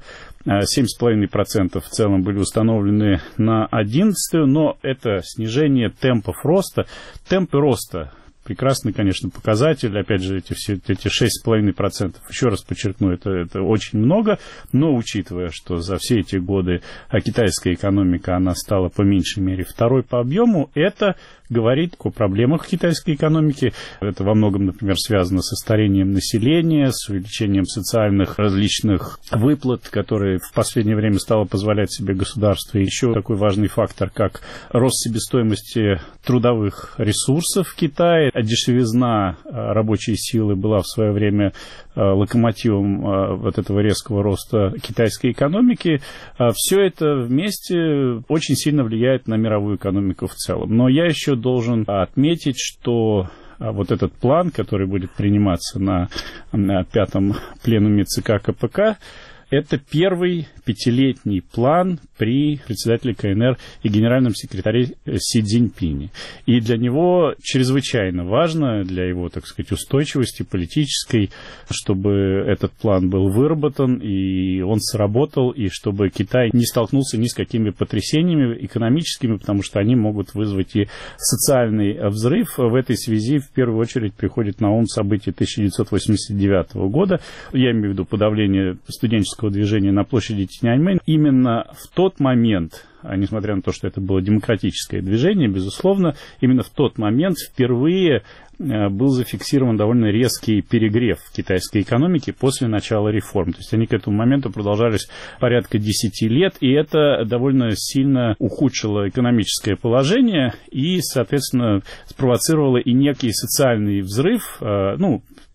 7,5% в целом были установлены на 11-ю, но это снижение темпов роста. Темпы роста прекрасный, конечно, показатель. Опять же, эти 6,5%, еще раз подчеркну, это очень много, но учитывая, что за все эти годы китайская экономика, она стала по меньшей мере второй по объему, это говорит о проблемах китайской экономики. Это во многом, например, связано со старением населения, с увеличением социальных различных выплат, которые в последнее время стало позволять себе государство. И еще такой важный фактор, как рост себестоимости трудовых ресурсов в Китае. Дешевизна рабочей силы была в свое время локомотивом вот этого резкого роста китайской экономики. Все это вместе очень сильно влияет на мировую экономику в целом. Но я еще должен отметить, что вот этот план, который будет приниматься на 5-м пленуме ЦК КПК, это первый пятилетний план при председателе КНР и генеральном секретаре Си Цзиньпине. И для него чрезвычайно важно, для его, так сказать, устойчивости политической, чтобы этот план был выработан, и он сработал, и чтобы Китай не столкнулся ни с какими потрясениями экономическими, потому что они могут вызвать и социальный взрыв. В этой связи в первую очередь приходит на ум события 1989 года. Я имею в виду подавление студенческого движения на площади Тяньаньмэнь. Именно в тот момент, несмотря на то, что это было демократическое движение, безусловно, именно в тот момент впервые был зафиксирован довольно резкий перегрев китайской экономики после начала реформ. То есть они к этому моменту продолжались порядка 10 лет, и это довольно сильно ухудшило экономическое положение и, соответственно, спровоцировало и некий социальный взрыв,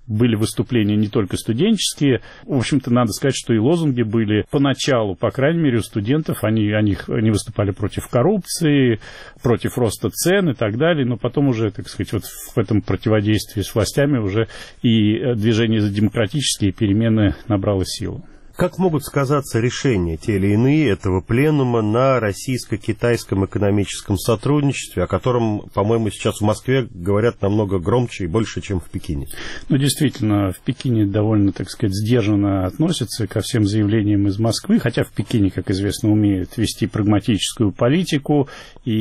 были выступления не только студенческие. В общем-то, надо сказать, что и лозунги были поначалу, по крайней мере, у студентов. Они выступали против коррупции, против роста цен и так далее. Но потом уже, так сказать, вот в этом противодействии с властями уже и движение за демократические перемены набрало силу. Как могут сказаться решения, те или иные, этого пленума на российско-китайском экономическом сотрудничестве, о котором, по-моему, сейчас в Москве говорят намного громче и больше, чем в Пекине? Ну, действительно, в Пекине довольно, так сказать, сдержанно относятся ко всем заявлениям из Москвы, хотя в Пекине, как известно, умеют вести прагматическую политику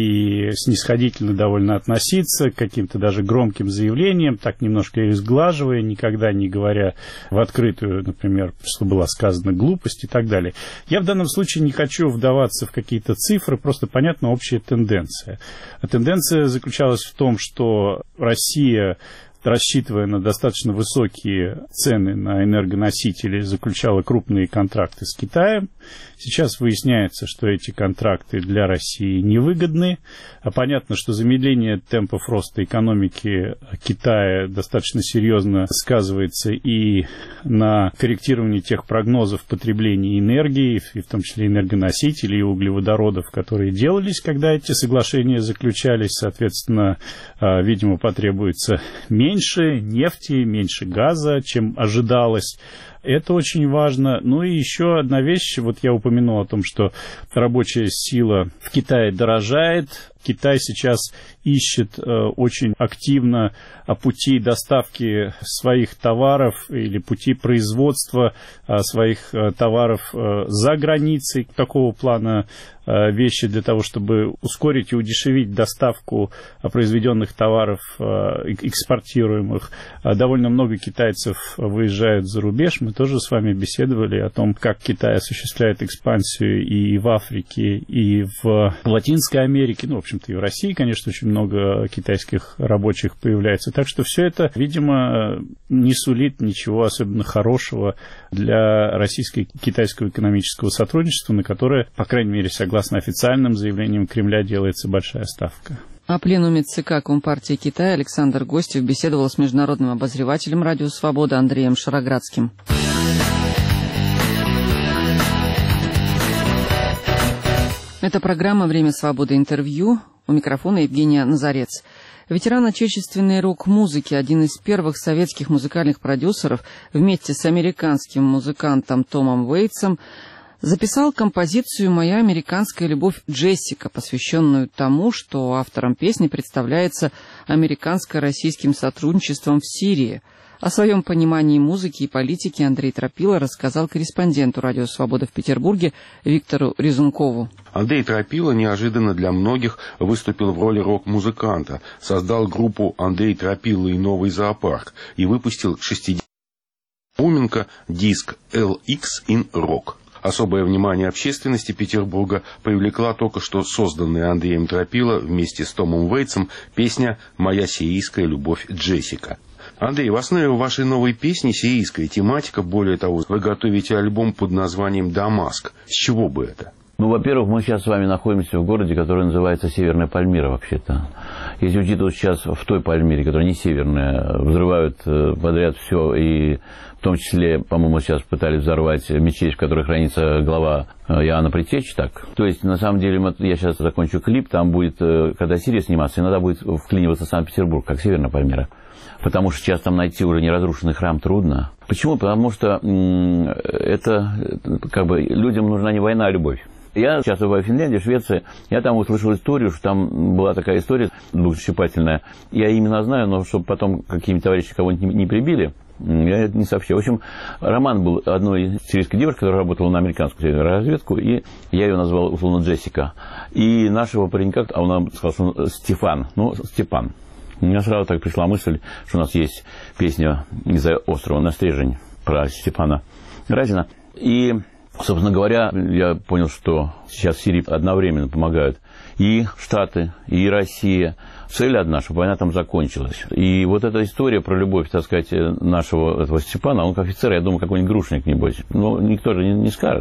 и снисходительно довольно относиться к каким-то даже громким заявлениям, так немножко их сглаживая, никогда не говоря в открытую, например, что было сказано, глупость и так далее. Я в данном случае не хочу вдаваться в какие-то цифры, просто понятна общая тенденция. А тенденция заключалась в том, что Россия, рассчитывая на достаточно высокие цены на энергоносители, заключала крупные контракты с Китаем. Сейчас выясняется, что эти контракты для России невыгодны. А понятно, что замедление темпов роста экономики Китая достаточно серьезно сказывается и на корректировании тех прогнозов потребления энергии, и в том числе энергоносителей и углеводородов, которые делались, когда эти соглашения заключались. Соответственно, видимо, потребуется меньше нефти, меньше газа, чем ожидалось. Это очень важно. Ну и еще одна вещь. Вот я упомянул о том, что рабочая сила в Китае дорожает. Китай сейчас ищет очень активно пути доставки своих товаров или пути производства своих товаров за границей. Такого плана вещи для того, чтобы ускорить и удешевить доставку произведенных товаров, экспортируемых. Довольно много китайцев выезжают за рубеж. Мы тоже с вами беседовали о том, как Китай осуществляет экспансию и в Африке, и в Латинской Америке. Ну, в общем-то, и в России, конечно, очень много китайских рабочих появляется. Так что все это, видимо, не сулит ничего особенно хорошего для российско-китайского экономического сотрудничества, на которое, по крайней мере, согласно официальным заявлениям Кремля, делается большая ставка. О пленуме ЦК Компартии Китая Александр Гостев беседовал с международным обозревателем «Радио Свобода» Андреем Шароградским. Это программа «Время свободы. Интервью». У микрофона Евгения Назарец. Ветеран отечественной рок-музыки, один из первых советских музыкальных продюсеров, вместе с американским музыкантом Томом Уэйтсом записал композицию «Моя американская любовь Джессика», посвященную тому, что автором песни представляется американско-российским сотрудничеством в Сирии. О своем понимании музыки и политики Андрей Тропила рассказал корреспонденту «Радио Свобода» в Петербурге Виктору Резункову. Андрей Тропила неожиданно для многих выступил в роли рок-музыканта, создал группу «Андрей Тропила и новый зоопарк» и выпустил 60-летний Науменко диск LX in Rock. Особое внимание общественности Петербурга привлекла только что созданная Андреем Тропила вместе с Томом Уэйтсом песня «Моя сирийская любовь Джессика». Андрей, в основе вашей новой песни сирийская тематика. Более того, вы готовите альбом под названием «Дамаск». С чего бы это? Ну, во-первых, мы сейчас с вами находимся в городе, который называется Северная Пальмира, вообще-то. Если учитывать сейчас в той Пальмире, которая не северная, взрывают подряд все, и в том числе, по-моему, сейчас пытались взорвать мечеть, в которой хранится глава Иоанна Предтечи, так. То есть, на самом деле, я сейчас закончу клип, там будет, когда Сирия сниматься, иногда будет вклиниваться Санкт-Петербург, как Северная Пальмира. Потому что сейчас там найти уже неразрушенный храм трудно. Почему? Потому что это, как бы, людям нужна не война, а любовь. Я сейчас бываю в Финляндии, в Швеции, я там услышал историю, что там была такая история душещипательная. Я именно знаю, но чтобы потом какие-нибудь товарищи кого-нибудь не прибили, я это не сообщаю. В общем, роман был одной сирийской девушки, которая работала на американскую разведку, и я ее назвал условно Джессика. И нашего паренька, а он нам сказал, что он Стефан, Степан. У меня сразу так пришла мысль, что у нас есть песня «Из-за острова на стрежень» про Степана Разина. И, собственно говоря, я понял, что сейчас в Сирии одновременно помогают и Штаты, и Россия. Цель одна, чтобы война там закончилась. И вот эта история про любовь, так сказать, нашего этого Степана, он как офицер, я думаю, какой-нибудь грушник, небось. Но никто же не скажет.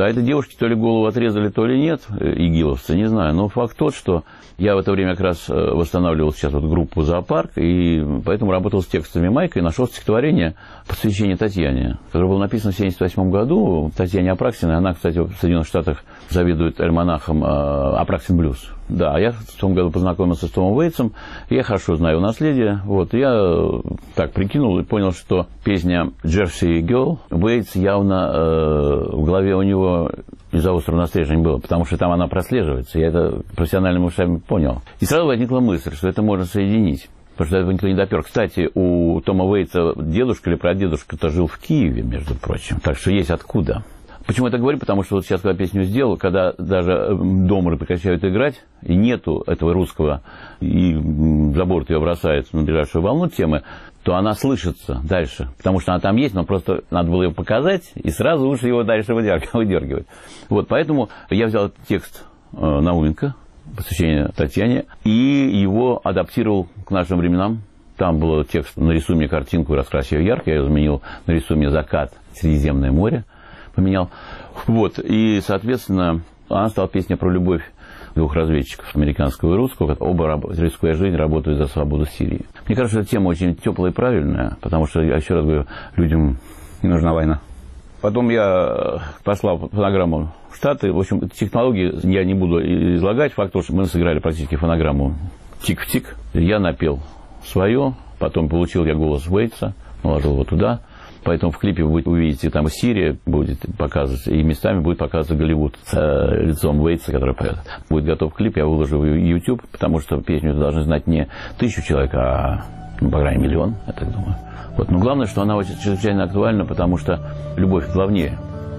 А этой девушке то ли голову отрезали, то ли нет, игиловцы, не знаю. Но факт тот, что я в это время как раз восстанавливал сейчас вот группу «Зоопарк», и поэтому работал с текстами Майка и нашел стихотворение «Посвящение Татьяне», которое было написано в 1978 году Татьяне Апраксиной. Она, кстати, в Соединенных Штатах заведует альманахом «Апраксин Блюз». Да, я в том году познакомился с Томом Уэйтсом, я хорошо знаю его наследие. Вот, я так прикинул и понял, что песня «Jersey Girl» Уэйтс явно в голове у него из-за острого настрежения было, потому что там она прослеживается. Я это профессиональными ушами понял. И сразу возникла мысль, что это можно соединить. Потому что этого никто не допер. Кстати, у Тома Уэйтса дедушка или прадедушка-то жил в Киеве, между прочим. Так что есть откуда. Почему я так говорю? Потому что вот сейчас, когда песню сделал, когда даже домры прекращают играть, и нету этого русского, и за борт ее бросает на ближайшую волну темы, то она слышится дальше. Потому что она там есть, но просто надо было ее показать, и сразу лучше его дальше выдергивать. Вот, поэтому я взял текст Науменко, посвящение Татьяне, и его адаптировал к нашим временам. Там был текст «Нарисуй мне картинку и раскрась ее ярко». Я ее заменил «Нарисуй мне закат, Средиземное море». Поменял. Вот. И, соответственно, она стала песня про любовь двух разведчиков, американского и русского. Оба, рискуя жизнь, работают за свободу Сирии. Мне кажется, эта тема очень теплая и правильная, потому что, я еще раз говорю, людям не нужна война. Потом я послал фонограмму в Штаты. В общем, технологии я не буду излагать. Факт того, что мы сыграли практически фонограмму тик в тик. Я напел свое, потом получил я голос Уэйтса, наложил его туда. Поэтому в клипе вы увидите, там Сирия будет показываться, и местами будет показываться Голливуд с лицом Уэйтса, который поет. Будет готов клип, я выложу в YouTube, потому что песню должны знать не 1000 человек, а, по крайней мере, 1 000 000, я так думаю. Вот. Но главное, что она очень чрезвычайно актуальна, потому что любовь главнее.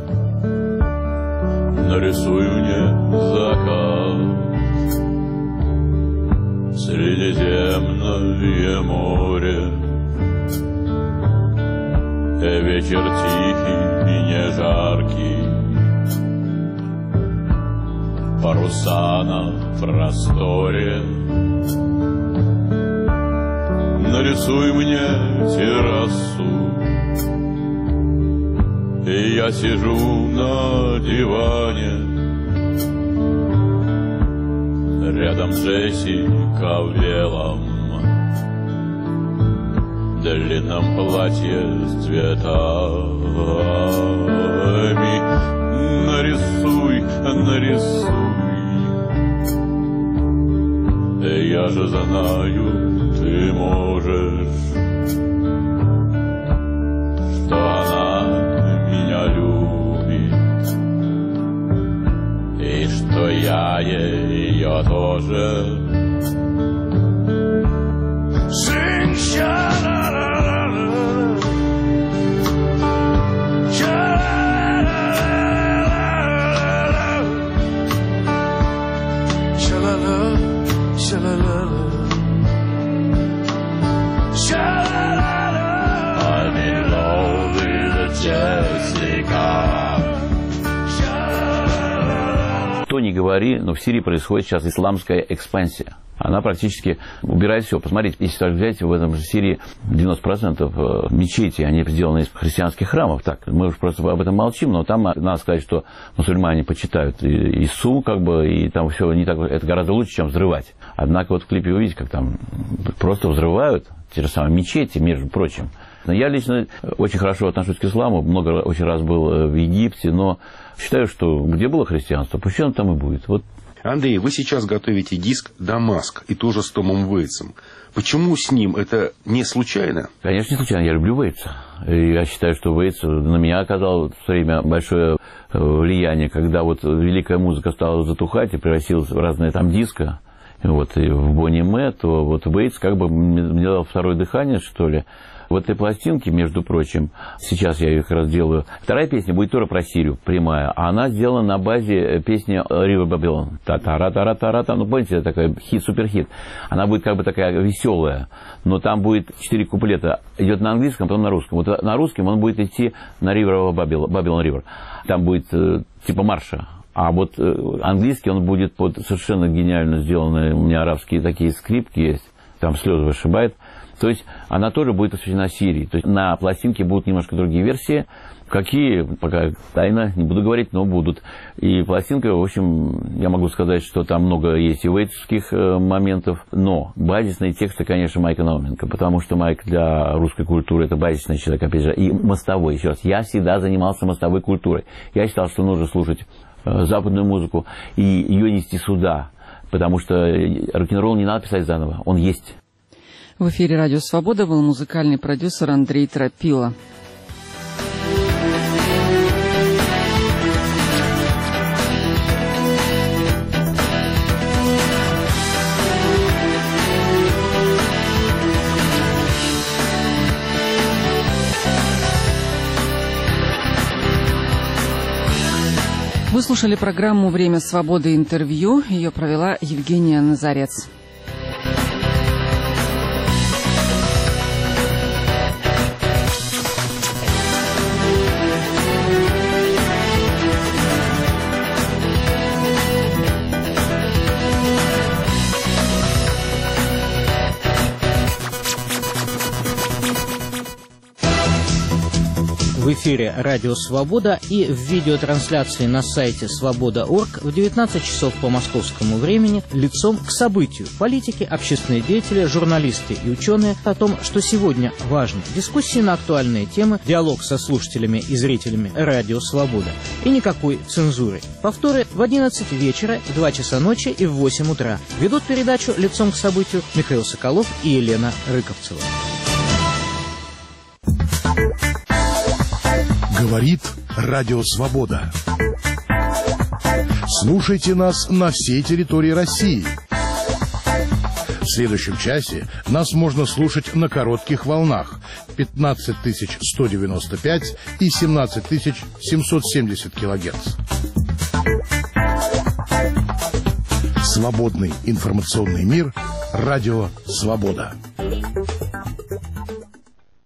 Нарисуй мне закат, Средиземное море, вечер тихий и не жаркий, паруса на просторе. Нарисуй мне террасу, и я сижу на диване, рядом Джессика в белом длинном платье с цветами. Нарисуй, я же знаю, ты можешь, что она меня любит, и что я ее тоже. Что ни говори, но в Сирии происходит сейчас исламская экспансия. Она практически убирает все. Посмотрите, если так взять, в этом же Сирии 90% мечетей, они сделаны из христианских храмов. Так, мы уж просто об этом молчим, но там надо сказать, что мусульмане почитают Ису, как бы, и там все не так, это гораздо лучше, чем взрывать. Однако вот в клипе вы видите, как там просто взрывают те же самые мечети, между прочим. Я лично очень хорошо отношусь к исламу, очень раз был в Египте, но считаю, что где было христианство, пусть оно там и будет. Вот. Андрей, вы сейчас готовите диск «Дамаск», и тоже с Томом Уэйтсом. Почему с ним? Это не случайно? Конечно, не случайно. Я люблю Уэйтса. И я считаю, что Уэйтс на меня оказал в свое время большое влияние, когда вот великая музыка стала затухать и превратилась в разные там диско. Вот, и в Бонни Мэ, то вот Уэйтс как бы мне дал второе дыхание, что ли. В этой пластинке, между прочим, сейчас я ее как раз делаю. Вторая песня будет тоже про Сирию, прямая. А она сделана на базе песни River Babylon. Та-та-ра-та-ра-та-ра-та. Ну, помните, это такой хит, суперхит. Она будет как бы такая веселая. Но там будет 4 куплета. Идет на английском, потом на русском. Вот на русском он будет идти на River Babylon River. Там будет типа марша. А вот английский он будет под совершенно гениально сделанные, у меня арабские такие скрипки есть. Там слезы вышибает. То есть она тоже будет посвящена Сирии. То есть на пластинке будут немножко другие версии. Какие, пока тайна, не буду говорить, но будут. И пластинка, в общем, я могу сказать, что там много есть ивейтовских моментов, но базисные тексты, конечно, Майка Науменко, потому что Майк для русской культуры это базисный человек, опять же, и мостовой. Еще раз, я всегда занимался мостовой культурой. Я считал, что нужно слушать западную музыку и ее нести сюда, потому что рок-н-ролл не надо писать заново, он есть. В эфире «Радио Свобода» был музыкальный продюсер Андрей Тропила. Вы слушали программу «Время свободы. Интервью». Ее провела Евгения Назарец. В эфире «Радио Свобода» и в видеотрансляции на сайте свобода.орг в 19 часов по московскому времени лицом к событию. Политики, общественные деятели, журналисты и ученые о том, что сегодня важно. Дискуссии на актуальные темы, диалог со слушателями и зрителями «Радио Свобода». И никакой цензуры. Повторы в 11 вечера, в 2 часа ночи и в 8 утра. Ведут передачу лицом к событию Михаил Соколов и Елена Рыковцева. Говорит Радио Свобода. Слушайте нас на всей территории России. В следующем часе нас можно слушать на коротких волнах 15195 и 17770 килогерц. Свободный информационный мир. Радио Свобода.